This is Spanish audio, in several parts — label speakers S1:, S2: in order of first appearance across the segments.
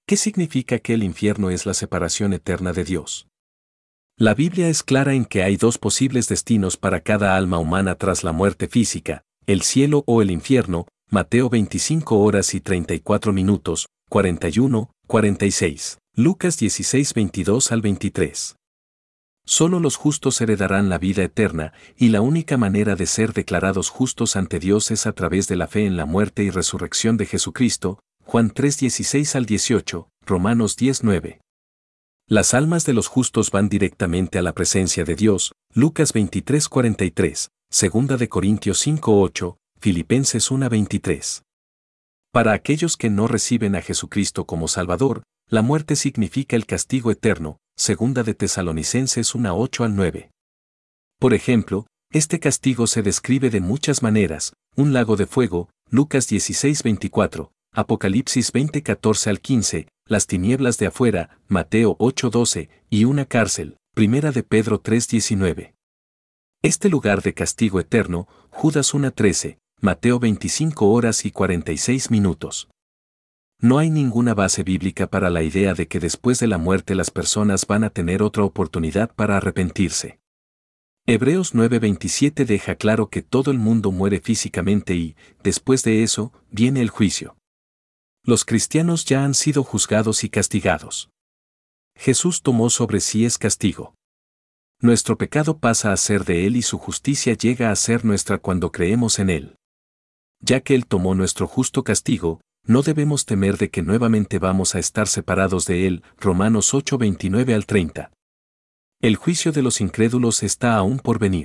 S1: ¿Qué significa que el infierno es la separación eterna de Dios? La Biblia es clara en que hay dos posibles destinos para cada alma humana tras la muerte física, el cielo o el infierno, Mateo 25 horas y 34 minutos, 41, 46, Lucas 16, 22 al 23. Solo los justos heredarán la vida eterna, y la única manera de ser declarados justos ante Dios es a través de la fe en la muerte y resurrección de Jesucristo, Juan 3, 16 al 18, Romanos 10, 9. Las almas de los justos van directamente a la presencia de Dios, Lucas 23, 43, 2 de Corintios 5, 8, Filipenses 1, 23. Para aquellos que no reciben a Jesucristo como Salvador, la muerte significa el castigo eterno, 2 de Tesalonicenses 1, 8 al 9. Por ejemplo, este castigo se describe de muchas maneras: un lago de fuego, Lucas 16, 24, Apocalipsis 20, 14 al 15, las tinieblas de afuera, Mateo 8, 12, y una cárcel, 1 de Pedro 3, 19. Este lugar de castigo eterno, Judas 1, 13, Mateo 25 horas y 46 minutos. No hay ninguna base bíblica para la idea de que después de la muerte las personas van a tener otra oportunidad para arrepentirse. Hebreos 9:27 deja claro que todo el mundo muere físicamente y, después de eso, viene el juicio. Los cristianos ya han sido juzgados y castigados. Jesús tomó sobre sí ese castigo. Nuestro pecado pasa a ser de Él y su justicia llega a ser nuestra cuando creemos en Él. Ya que Él tomó nuestro justo castigo, no debemos temer de que nuevamente vamos a estar separados de Él, Romanos 8:29 al 30. El juicio de los incrédulos está aún por venir.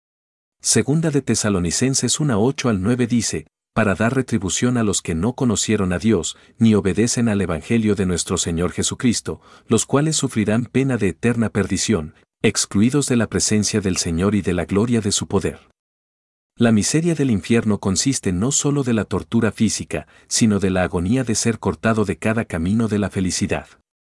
S1: 2 de Tesalonicenses 1, 8 al 9 dice, para dar retribución a los que no conocieron a Dios, ni obedecen al Evangelio de nuestro Señor Jesucristo, los cuales sufrirán pena de eterna perdición, excluidos de la presencia del Señor y de la gloria de su poder. La miseria del infierno consiste no solo de la tortura física, sino de la agonía de ser cortado de cada camino de la felicidad.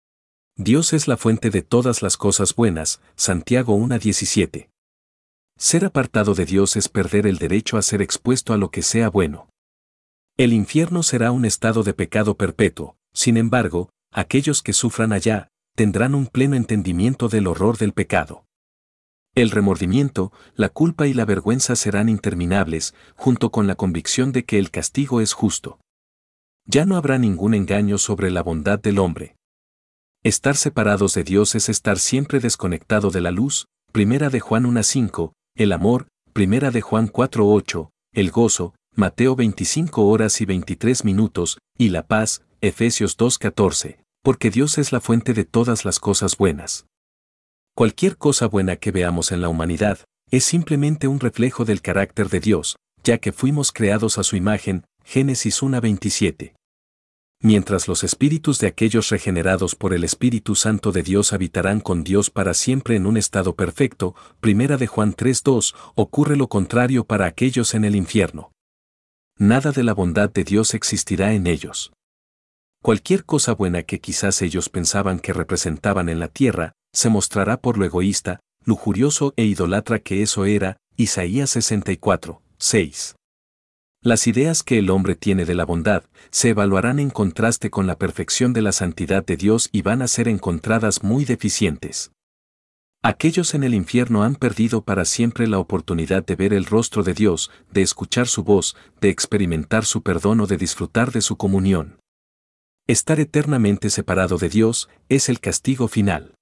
S1: Dios es la fuente de todas las cosas buenas, Santiago 1:17. Ser apartado de Dios es perder el derecho a ser expuesto a lo que sea bueno. El infierno será un estado de pecado perpetuo, sin embargo, aquellos que sufran allá, tendrán un pleno entendimiento del horror del pecado. El remordimiento, la culpa y la vergüenza serán interminables, junto con la convicción de que el castigo es justo. Ya no habrá ningún engaño sobre la bondad del hombre. Estar separados de Dios es estar siempre desconectado de la luz, 1 de Juan 1:5, el amor, 1 de Juan 4:8, el gozo, Mateo 25 horas y 23 minutos, y la paz, Efesios 2:14, porque Dios es la fuente de todas las cosas buenas. Cualquier cosa buena que veamos en la humanidad, es simplemente un reflejo del carácter de Dios, ya que fuimos creados a su imagen, Génesis 1:27. Mientras los espíritus de aquellos regenerados por el Espíritu Santo de Dios habitarán con Dios para siempre en un estado perfecto, 1 de Juan 3:2, ocurre lo contrario para aquellos en el infierno. Nada de la bondad de Dios existirá en ellos. Cualquier cosa buena que quizás ellos pensaban que representaban en la tierra, se mostrará por lo egoísta, lujurioso e idólatra que eso era, Isaías 64, 6. Las ideas que el hombre tiene de la bondad se evaluarán en contraste con la perfección de la santidad de Dios y van a ser encontradas muy deficientes. Aquellos en el infierno han perdido para siempre la oportunidad de ver el rostro de Dios, de escuchar su voz, de experimentar su perdón o de disfrutar de su comunión. Estar eternamente separado de Dios es el castigo final.